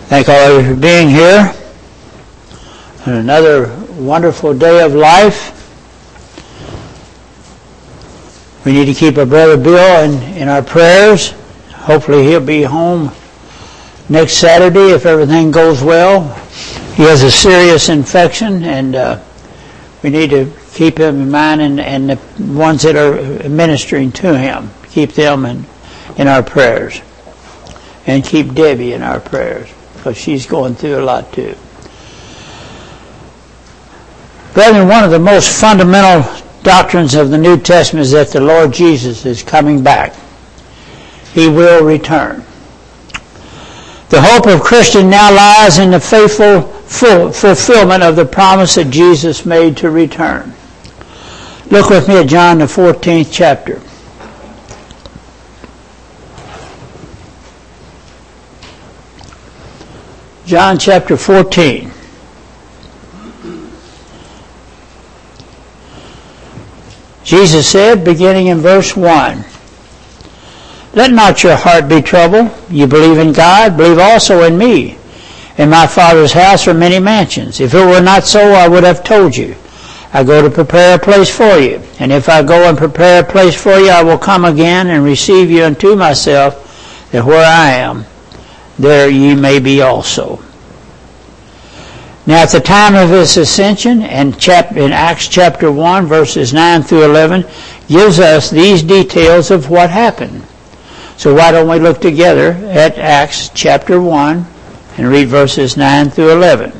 Thank all of you for being here on another wonderful day of life. We need to keep our brother Bill in our prayers. Hopefully he'll be home next Saturday if everything goes well. He has a serious infection, and we need to keep him in mind, and the ones that are ministering to him, keep them in our prayers. And keep Debbie in our prayers, because she's going through a lot too. Brethren, one of the most fundamental doctrines of the New Testament is that the Lord Jesus is coming back. He will return. The hope of Christian now lies in the faithful fulfillment of the promise that Jesus made to return. Look with me at John the 14th chapter. John chapter 14. Jesus said, beginning in verse 1, "Let not your heart be troubled. You believe in God, believe also in me. In my Father's house are many mansions. If it were not so, I would have told you. I go to prepare a place for you. And if I go and prepare a place for you, I will come again and receive you unto myself, that where I am, there ye may be also." Now at the time of his ascension, in Acts chapter 1, verses 9 through 11, gives us these details of what happened. So why don't we look together at Acts chapter 1 and read verses 9 through 11.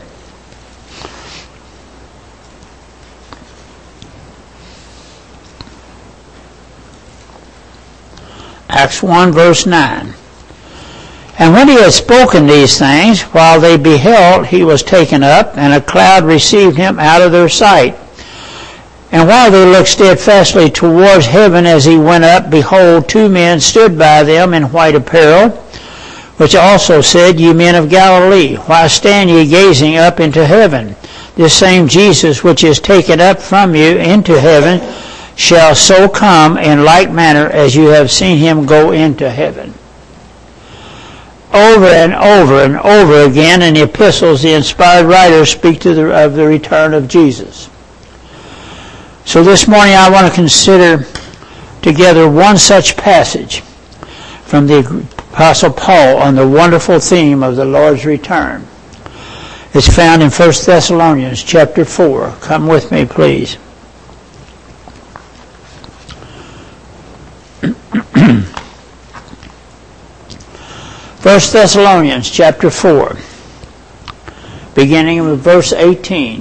Acts 1 verse 9. "And when he had spoken these things, while they beheld, he was taken up, and a cloud received him out of their sight. And while they looked steadfastly towards heaven as he went up, behold, two men stood by them in white apparel, which also said, Ye men of Galilee, why stand ye gazing up into heaven? This same Jesus which is taken up from you into heaven shall so come in like manner as you have seen him go into heaven." Over and over and over again in the epistles, the inspired writers speak of the return of Jesus. So this morning I want to consider together one such passage from the Apostle Paul on the wonderful theme of the Lord's return. It's found in 1 Thessalonians chapter 4. Come with me, please. 1 Thessalonians chapter 4, beginning with verse 18.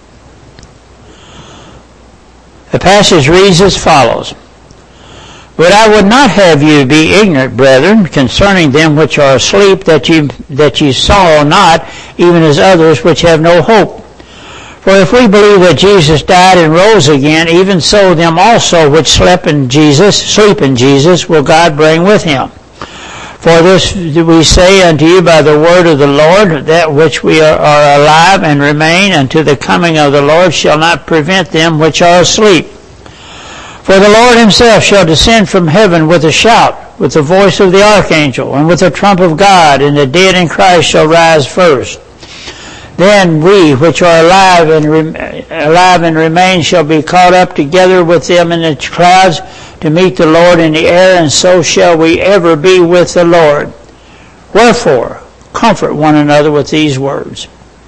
The passage reads as follows, "But I would not have you be ignorant, brethren, concerning them which are asleep, that ye sorrow not, even as others which have no hope. For if we believe that Jesus died and rose again, even so them also which sleep in Jesus, will God bring with him. For this we say unto you by the word of the Lord, that which we are alive and remain unto the coming of the Lord shall not prevent them which are asleep. For the Lord himself shall descend from heaven with a shout, with the voice of the archangel, and with the trump of God, and the dead in Christ shall rise first. Then we which are alive and remain shall be caught up together with them in the clouds to meet the Lord in the air, and so shall we ever be with the Lord. Wherefore, comfort one another with these words."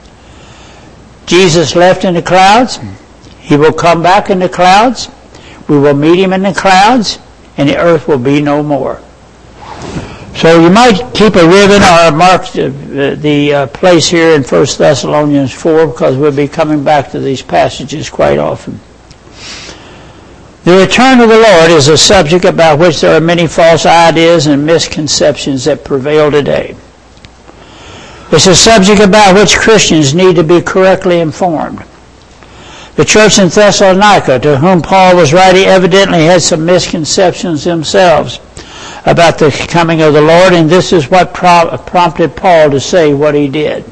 Jesus left in the clouds. He will come back in the clouds. We will meet him in the clouds, and the earth will be no more. So you might keep a ribbon or mark the place here in 1 Thessalonians 4, because we'll be coming back to these passages quite often. The return of the Lord is a subject about which there are many false ideas and misconceptions that prevail today. It's a subject about which Christians need to be correctly informed. The church in Thessalonica, to whom Paul was writing, evidently had some misconceptions themselves about the coming of the Lord, and this is what prompted Paul to say what he did.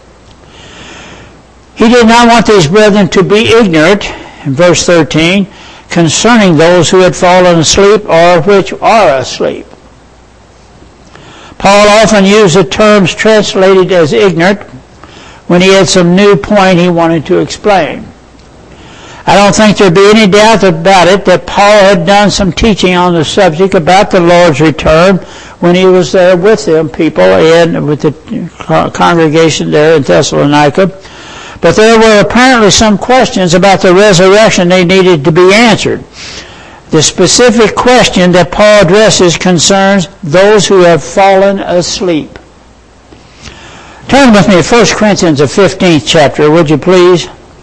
He did not want these brethren to be ignorant, in verse 13, concerning those who had fallen asleep or which are asleep. Paul often used the terms translated as ignorant when he had some new point he wanted to explain. I don't think there'd be any doubt about it that Paul had done some teaching on the subject about the Lord's return when he was there with them people and with the congregation there in Thessalonica. But there were apparently some questions about the resurrection they needed to be answered. The specific question that Paul addresses concerns those who have fallen asleep. Turn with me to 1 Corinthians, the 15th chapter, would you please?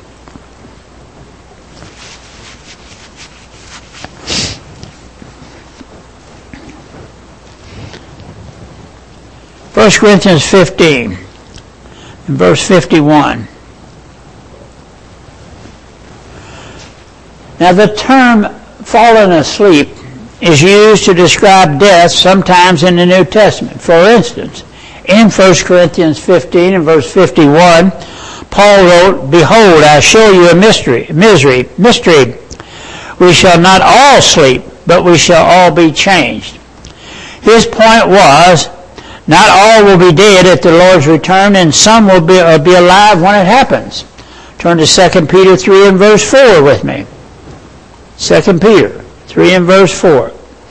First Corinthians 15, and verse 51. Now the term fallen asleep is used to describe death sometimes in the New Testament. For instance, in 1 Corinthians 15 and verse 51, Paul wrote, "Behold, I show you a mystery. We shall not all sleep, but we shall all be changed." His point was, not all will be dead at the Lord's return, and some will be alive when it happens. Turn to 2 Peter 3 and verse 4 with me. 2 Peter 3 and verse 4.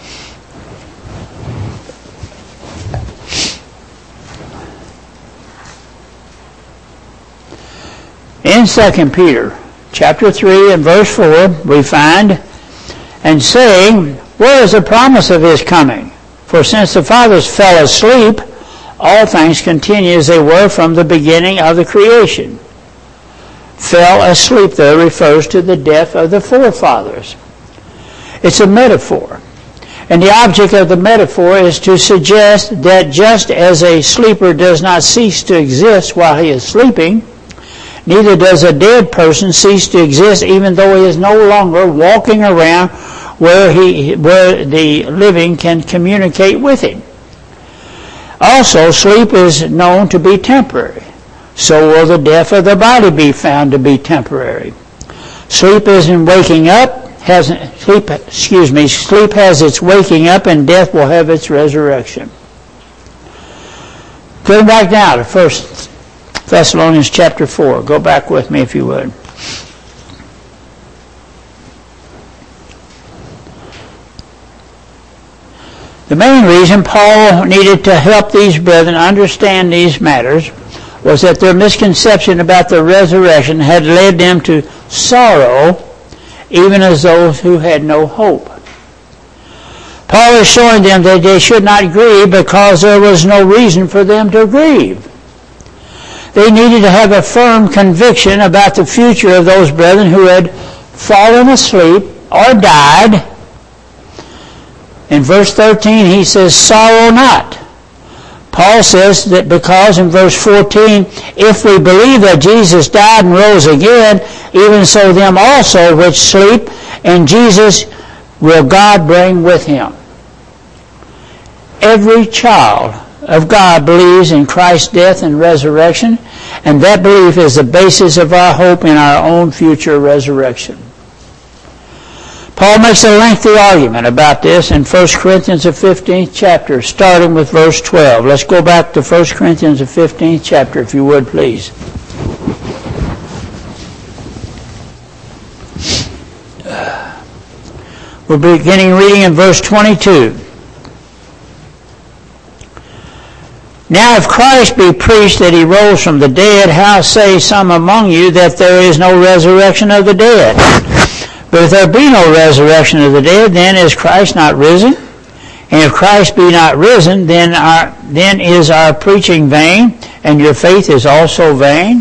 In 2 Peter chapter 3 and verse 4, we find, "And saying, where is the promise of his coming? For since the fathers fell asleep, all things continue as they were from the beginning of the creation." Fell asleep there refers to the death of the forefathers. It's a metaphor. And the object of the metaphor is to suggest that just as a sleeper does not cease to exist while he is sleeping, neither does a dead person cease to exist even though he is no longer walking around where the living can communicate with him. Also, sleep is known to be temporary. So will the death of the body be found to be temporary. Sleep isn't waking up. Sleep has its waking up, and death will have its resurrection. Go back now to 1 Thessalonians chapter 4. Go back with me if you would. The main reason Paul needed to help these brethren understand these matters was that their misconception about the resurrection had led them to sorrow, even as those who had no hope. Paul is showing them that they should not grieve because there was no reason for them to grieve. They needed to have a firm conviction about the future of those brethren who had fallen asleep or died. In verse 13 he says, "Sorrow not." Paul says that because in verse 14, "If we believe that Jesus died and rose again, even so them also which sleep in Jesus will God bring with him." Every child of God believes in Christ's death and resurrection, and that belief is the basis of our hope in our own future resurrection. Paul makes a lengthy argument about this in 1 Corinthians the 15th chapter, starting with verse 12. Let's go back to 1 Corinthians the 15th chapter, if you would, please. We're beginning reading in verse 22. "Now if Christ be preached that he rose from the dead, how say some among you that there is no resurrection of the dead? But if there be no resurrection of the dead, then is Christ not risen? And if Christ be not risen, then is our preaching vain, and your faith is also vain?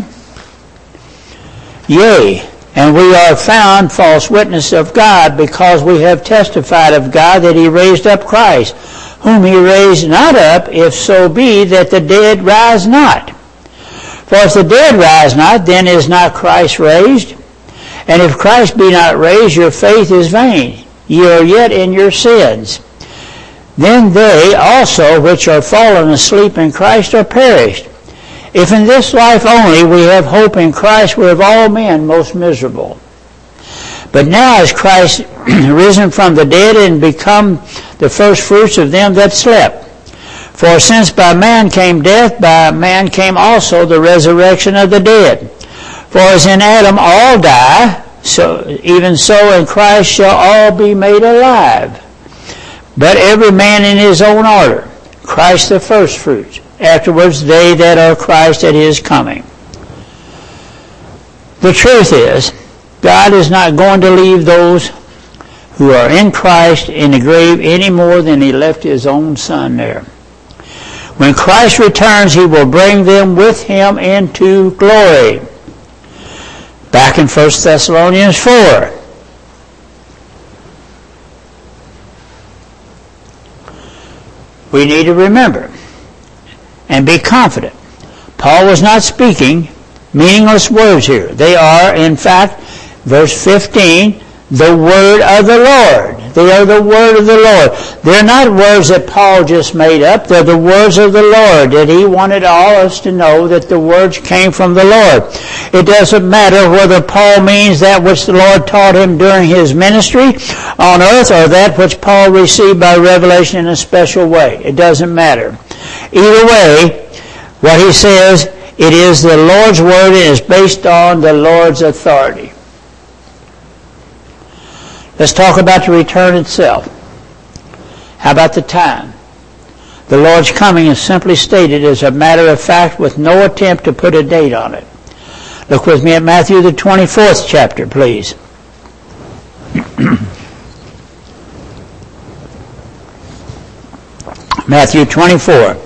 Yea, and we are found false witnesses of God, because we have testified of God that he raised up Christ, whom he raised not up, if so be that the dead rise not. For if the dead rise not, then is not Christ raised? And if Christ be not raised, your faith is vain. Ye are yet in your sins. Then they also which are fallen asleep in Christ are perished. If in this life only we have hope in Christ, we are of all men most miserable. But now is Christ risen from the dead and become the first fruits of them that slept. For since by man came death, by man came also the resurrection of the dead. For as in Adam all die, so even so in Christ shall all be made alive. But every man in his own order. Christ the firstfruits. Afterwards they that are Christ at his coming. The truth is, God is not going to leave those who are in Christ in the grave any more than he left his own Son there. When Christ returns, he will bring them with him into glory. Back in 1 Thessalonians 4. We need to remember and be confident. Paul was not speaking meaningless words here. They are, in fact, verse 15, the word of the Lord. They are the word of the Lord. They're not words that Paul just made up. They're the words of the Lord, that he wanted all of us to know that the words came from the Lord. It doesn't matter whether Paul means that which the Lord taught him during his ministry on earth or that which Paul received by revelation in a special way. It doesn't matter. Either way, what he says, it is the Lord's word and is based on the Lord's authority. Let's talk about the return itself. How about the time? The Lord's coming is simply stated as a matter of fact with no attempt to put a date on it. Look with me at Matthew the 24th chapter, please. Matthew 24.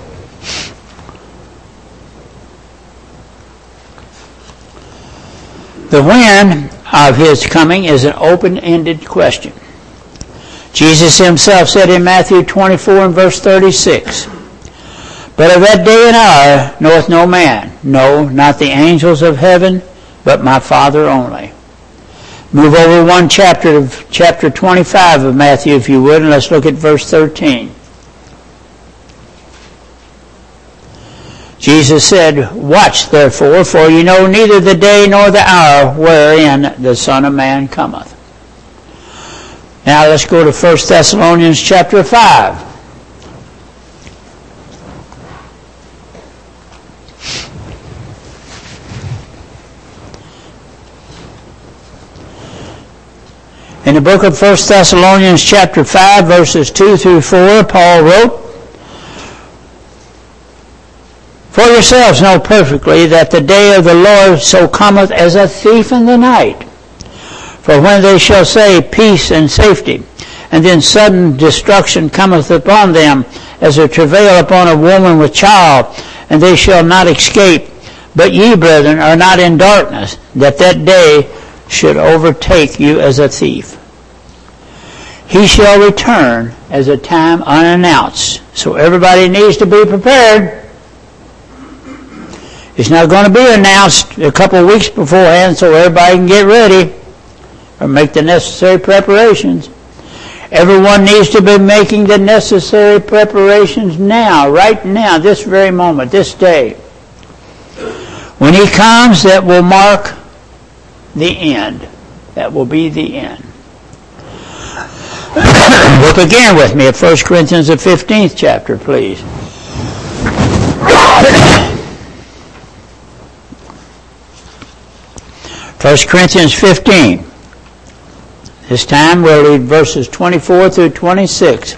The when of his coming is an open-ended question. Jesus himself said in Matthew 24 and verse 36, But of that day and hour knoweth no man, no, not the angels of heaven, but my Father only. Move over one chapter, chapter 25 of Matthew, if you would, and let's look at verse 13. Jesus said, Watch therefore, for you know neither the day nor the hour wherein the Son of Man cometh. Now let's go to 1 Thessalonians chapter 5. In the book of 1 Thessalonians chapter 5, verses 2 through 4, Paul wrote, For yourselves know perfectly that the day of the Lord so cometh as a thief in the night. For when they shall say, Peace and safety, and then sudden destruction cometh upon them, as a travail upon a woman with child, and they shall not escape. But ye, brethren, are not in darkness, that day should overtake you as a thief. He shall return as a time unannounced. So everybody needs to be prepared. It's not going to be announced a couple of weeks beforehand so everybody can get ready or make the necessary preparations. Everyone needs to be making the necessary preparations now, right now, this very moment, this day. When he comes, that will mark the end. That will be the end. Look again with me at 1 Corinthians the 15th chapter, please. 1 Corinthians 15. This time we'll read verses 24 through 26.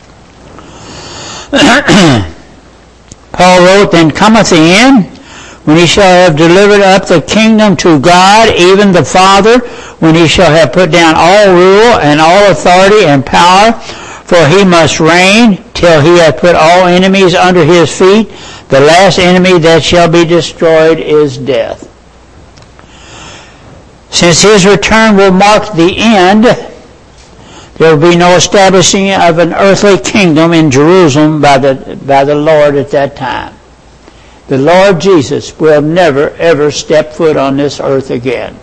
Paul wrote, Then cometh the end, when he shall have delivered up the kingdom to God, even the Father, when he shall have put down all rule and all authority and power, for he must reign till he hath put all enemies under his feet. The last enemy that shall be destroyed is death. Since his return will mark the end, there will be no establishing of an earthly kingdom in Jerusalem by the Lord at that time. The Lord Jesus will never, ever step foot on this earth again.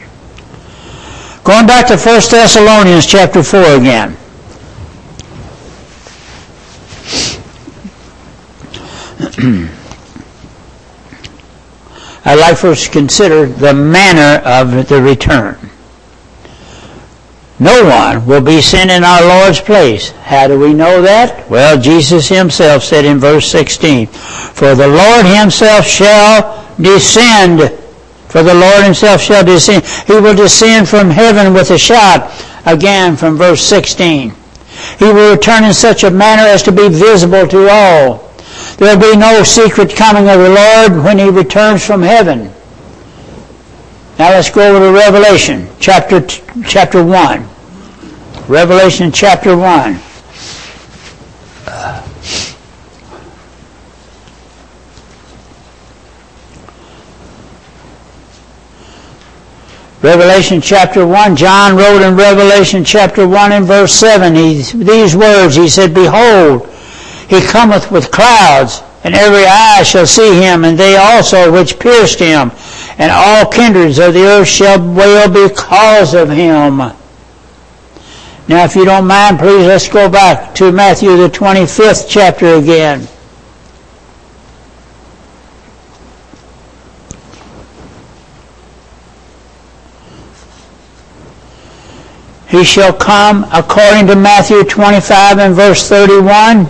Going back to 1 Thessalonians chapter 4 again. I'd like for us to consider the manner of the return. No one will be sent in our Lord's place. How do we know that? Well, Jesus himself said in verse 16, For the Lord himself shall descend. For the Lord himself shall descend. He will descend from heaven with a shout. Again from verse 16. He will return in such a manner as to be visible to all. There will be no secret coming of the Lord when he returns from heaven. Now let's go over to Revelation chapter 1. Revelation chapter 1. Revelation chapter 1, John wrote in Revelation chapter 1 and verse 7, these words, he said, Behold, he cometh with clouds, and every eye shall see him, and they also which pierced him, and all kindreds of the earth shall wail because of him. Now, if you don't mind, please let's go back to Matthew the 25th chapter again. He shall come, according to Matthew 25 and verse 31,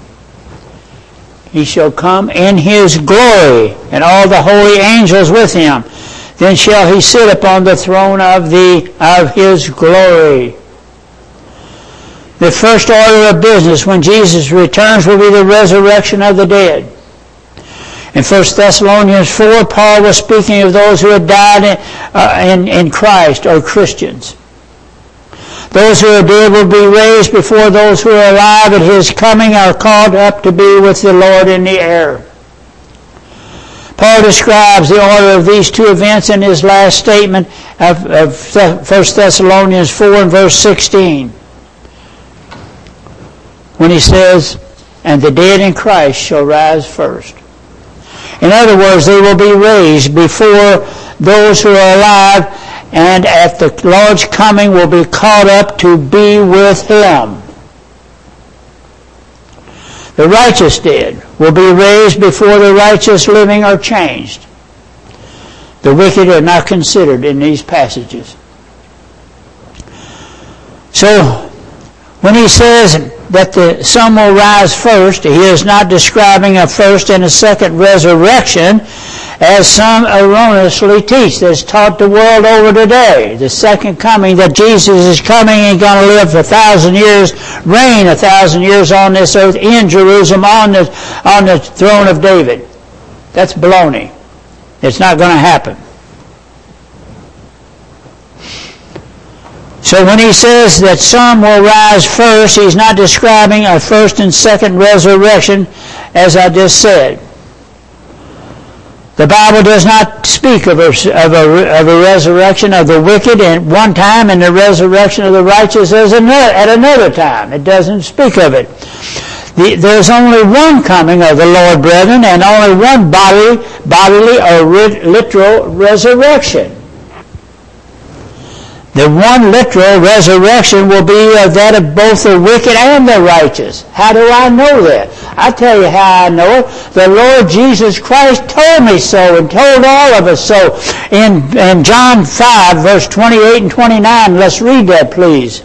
he shall come in his glory, and all the holy angels with him. Then shall he sit upon the throne of his glory. The first order of business when Jesus returns will be the resurrection of the dead. In 1 Thessalonians 4, Paul was speaking of those who had died in Christ, or Christians. Those who are dead will be raised before those who are alive at his coming are called up to be with the Lord in the air. Paul describes the order of these two events in his last statement of 1 Thessalonians 4 and verse 16. When he says, And the dead in Christ shall rise first. In other words, they will be raised before those who are alive, and at the Lord's coming will be caught up to be with him. The righteous dead will be raised before the righteous living are changed. The wicked are not considered in these passages. So, when he says that some will rise first, he is not describing a first and a second resurrection, as some erroneously teach. That's taught the world over today. The second coming, that Jesus is coming and going to live for 1,000 years, reign 1,000 years on this earth in Jerusalem on the throne of David. That's baloney. It's not going to happen. So when he says that some will rise first, he's not describing a first and second resurrection, as I just said. The Bible does not speak of a resurrection of the wicked at one time and the resurrection of the righteous at another time. It doesn't speak of it. There's only one coming of the Lord, brethren, and only one bodily or literal resurrection. The one literal resurrection will be that of both the wicked and the righteous. How do I know that? I tell you how I know it. The Lord Jesus Christ told me so and told all of us so. In John 5, verse 28 and 29, let's read that, please.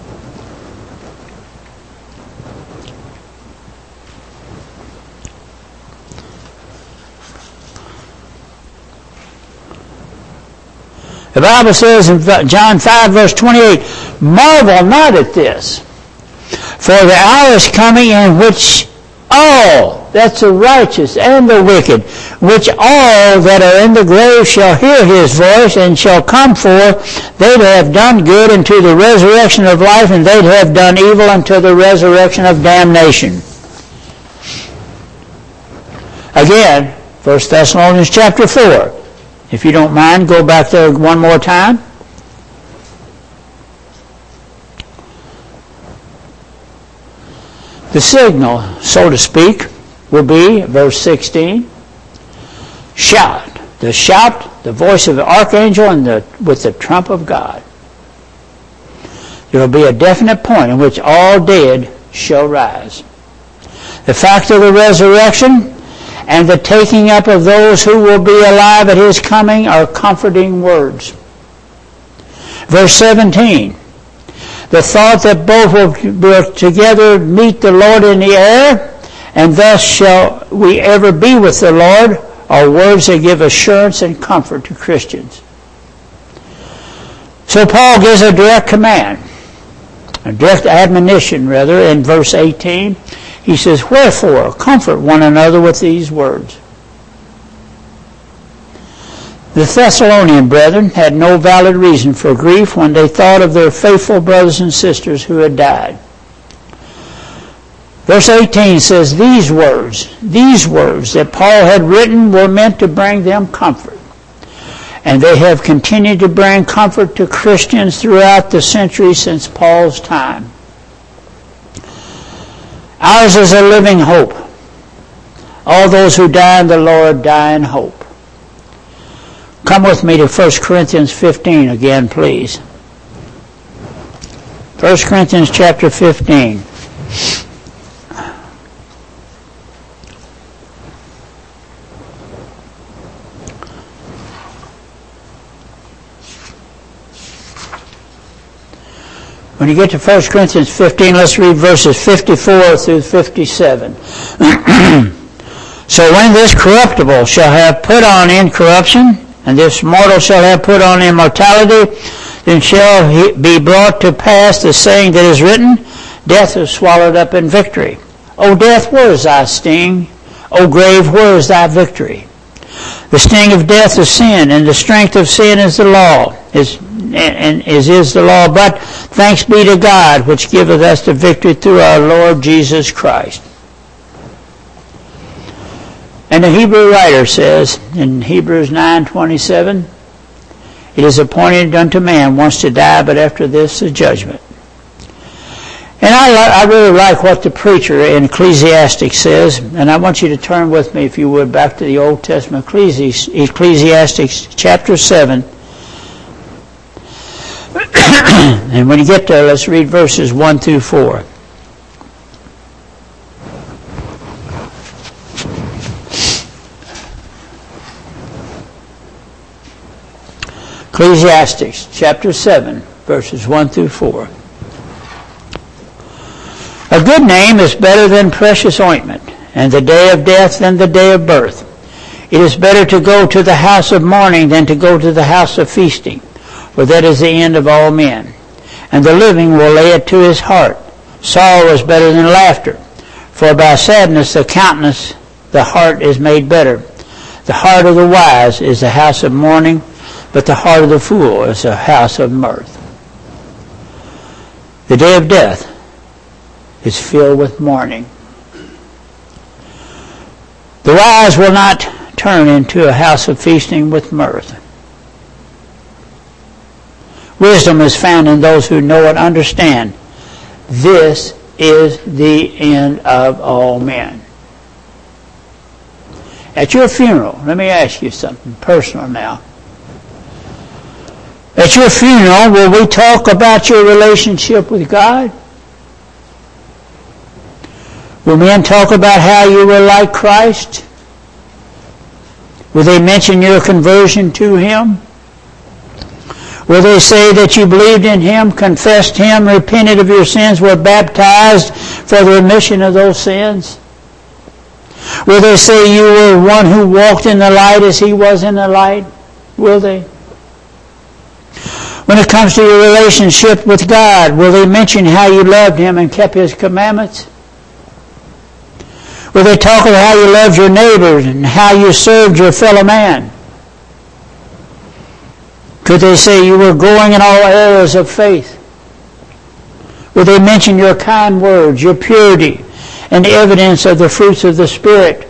The Bible says in John 5, verse 28, Marvel not at this, for the hour is coming in which all, that's the righteous and the wicked, which all that are in the grave shall hear his voice and shall come forth, they that have done good unto the resurrection of life, and they that have done evil unto the resurrection of damnation. Again, 1 Thessalonians chapter 4. If you don't mind, go back there one more time. The signal, so to speak, will be, verse 16, shout. The shout, the voice of the archangel, and with the trump of God. There will be a definite point in which all dead shall rise. The fact of the resurrection and the taking up of those who will be alive at his coming are comforting words. Verse 17, The thought that both will together meet the Lord in the air, and thus shall we ever be with the Lord, are words that give assurance and comfort to Christians. So Paul gives a direct command, a direct admonition rather, in verse 18. He says, "Wherefore, comfort one another with these words." The Thessalonian brethren had no valid reason for grief when they thought of their faithful brothers and sisters who had died. Verse 18 says, these words that Paul had written were meant to bring them comfort. And they have continued to bring comfort to Christians throughout the centuries since Paul's time. Ours is a living hope. All those who die in the Lord die in hope. Come with me to 1 Corinthians 15 again, please. 1 Corinthians chapter 15. When you get to 1 Corinthians 15, let's read verses 54 through 57. So when this corruptible shall have put on incorruption, and this mortal shall have put on immortality, then shall he be brought to pass the saying that is written, death is swallowed up in victory. O death, where is thy sting? O grave, where is thy victory? The sting of death is sin, and the strength of sin is the law. Is the law. But thanks be to God, which giveth us the victory through our Lord Jesus Christ. And the Hebrew writer says in Hebrews 9:27, it is appointed unto man once to die, but after this the judgment. And I really like what the preacher in Ecclesiastes says, and I want you to turn with me, if you would, back to the Old Testament, Ecclesiastes chapter 7. And when you get there, let's read verses 1 through 4. Ecclesiastes chapter 7, verses 1 through 4. A good name is better than precious ointment, and the day of death than the day of birth. It is better to go to the house of mourning than to go to the house of feasting, for that is the end of all men. And the living will lay it to his heart. Sorrow is better than laughter, for by sadness the countenance, the heart is made better. The heart of the wise is the house of mourning, but the heart of the fool is a house of mirth. The day of death is filled with mourning. The wise will not turn into a house of feasting with mirth. Wisdom is found in those who know and understand. This is the end of all men. At your funeral, let me ask you something personal now. At your funeral, will we talk about your relationship with God? Will men talk about how you were like Christ? Will they mention your conversion to Him? Will they say that you believed in Him, confessed Him, repented of your sins, were baptized for the remission of those sins? Will they say you were one who walked in the light as He was in the light? Will they? When it comes to your relationship with God, will they mention how you loved Him and kept His commandments? Will they talk about how you loved your neighbors and how you served your fellow man? Could they say you were growing in all areas of faith? Will they mention your kind words, your purity, and the evidence of the fruits of the Spirit?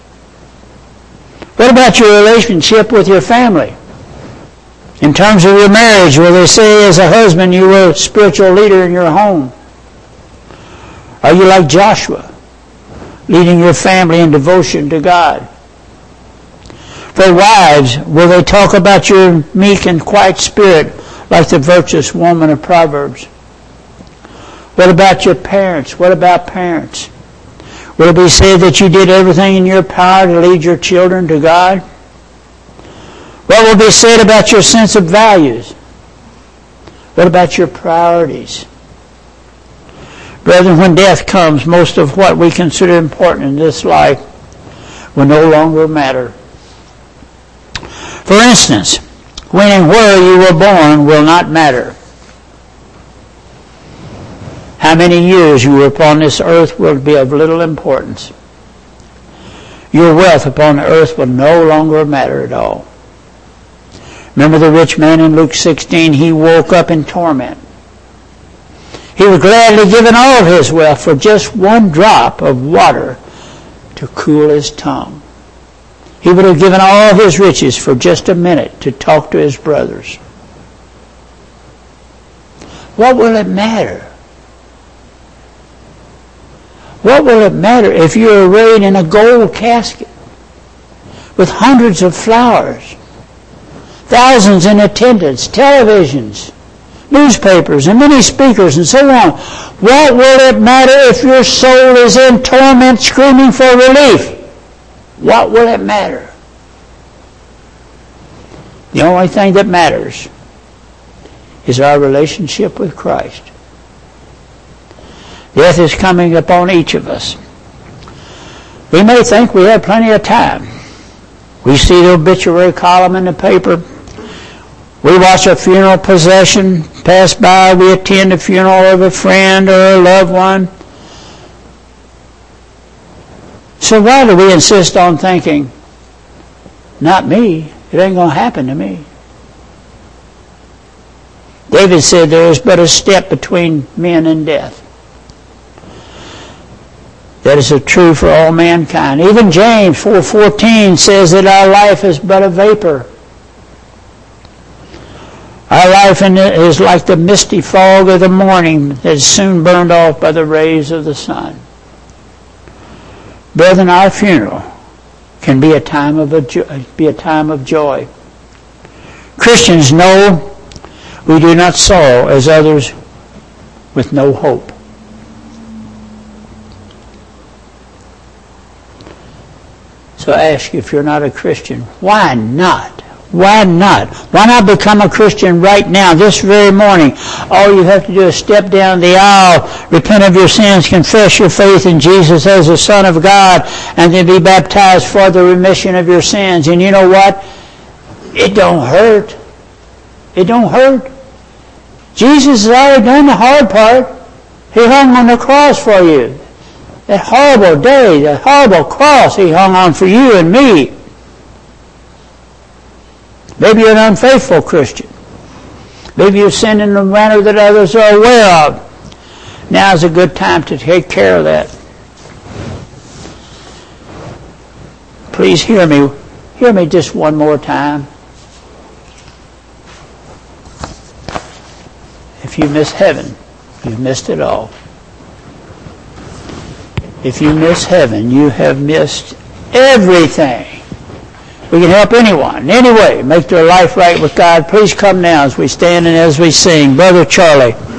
What about your relationship with your family? In terms of your marriage, will they say as a husband you were a spiritual leader in your home? Are you like Joshua, leading your family in devotion to God? For wives, will they talk about your meek and quiet spirit like the virtuous woman of Proverbs? What about your parents? What about parents? Will it be said that you did everything in your power to lead your children to God? What will be said about your sense of values? What about your priorities? Brethren, when death comes, most of what we consider important in this life will no longer matter. For instance, when and where you were born will not matter. How many years you were upon this earth will be of little importance. Your wealth upon the earth will no longer matter at all. Remember the rich man in Luke 16? He woke up in torment. He would gladly given all of his wealth for just one drop of water to cool his tongue. He would have given all of his riches for just a minute to talk to his brothers. What will it matter? What will it matter if you are arrayed in a gold casket with hundreds of flowers, thousands in attendance, televisions, newspapers, and many speakers, and so on? What will it matter if your soul is in torment screaming for relief? What will it matter? The only thing that matters is our relationship with Christ. Death is coming upon each of us. We may think we have plenty of time. We see the obituary column in the paper. We watch a funeral procession pass by. We attend a funeral of a friend or a loved one. So why do we insist on thinking, not me, it ain't going to happen to me? David said there is but a step between men and death. That is true for all mankind. Even James 4:14 says that our life is but a vapor. Our life is like the misty fog of the morning that is soon burned off by the rays of the sun. Brethren, our funeral can be a time of joy. Christians know we do not sorrow as others with no hope. So I ask you, if you're not a Christian, why not? Why not? Why not become a Christian right now, this very morning? All you have to do is step down the aisle, repent of your sins, confess your faith in Jesus as the Son of God, and then be baptized for the remission of your sins. And you know what? It don't hurt. It don't hurt. Jesus has already done the hard part. He hung on the cross for you. That horrible day, that horrible cross He hung on for you and me. Maybe you're an unfaithful Christian. Maybe you sin in a manner that others are aware of. Now is a good time to take care of that. Please hear me. Hear me just one more time. If you miss heaven, you've missed it all. If you miss heaven, you have missed everything. We can help anyone, in any way, make their life right with God. Please come now as we stand and as we sing. Brother Charlie.